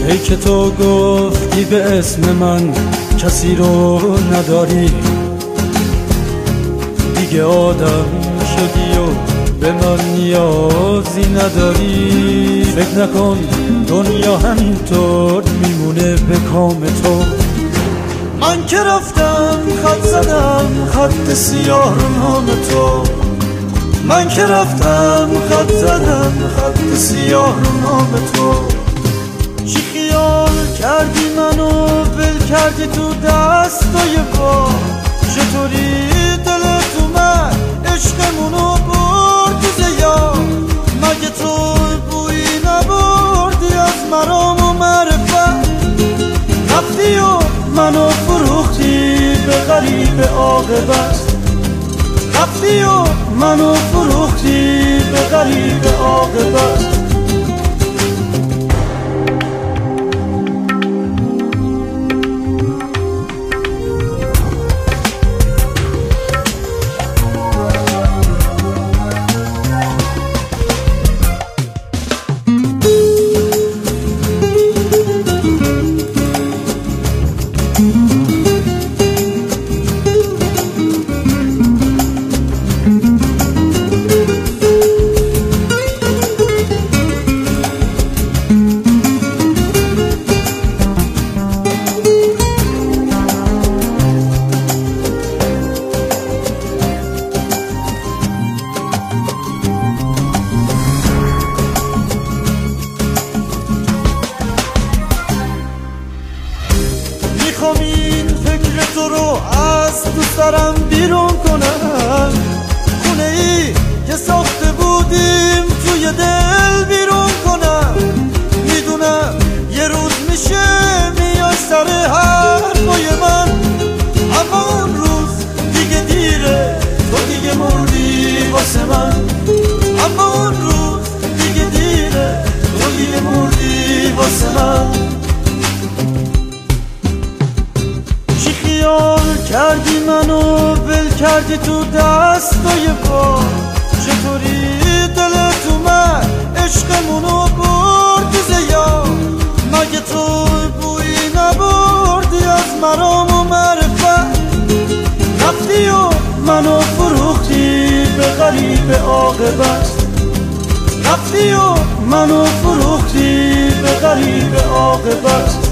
ای که تو گفتی به اسم من کسی رو نداری، دیگه آدم شدی و به من نیازی نداری. فکر نکن دنیا همینطور میمونه به کام تو. من که رفتم خط زدم خط سیاه رو نام تو. من که رفتم خط زدم خط سیاه رو نام تو. چی خیال کردی منو ول کردی تو دستای با؟ چطوری دلت اومد عشقمونو بردی زیاد؟ مگه تو بویی نبردی از مرام و معرفت؟ رفتی و منو فروختی به غریب عاقبت. رفتی و منو فروختی به غریب عاقبت. میخوام این فکر تو رو از تو سرم بیرون کنم. خونه ای که ساخته بودیم توی دل بیرون کنم. میدونم یه روز میشه میای سر حرفای من، اما اون روز دیگه دیره، تو دیگه مردی واسه من. اما اون روز دیگه دیره، تو دیگه مردی واسه من. کردی منو ول کردی تو دستای با؟ چطوری دلت اومد عشقمونو بردی زیاد؟ مگه تو بویی نبردی از مرام و معرفت؟ رفتی و منو فروختی به غریب عاقبت. رفتی و منو فروختی به غریب عاقبت.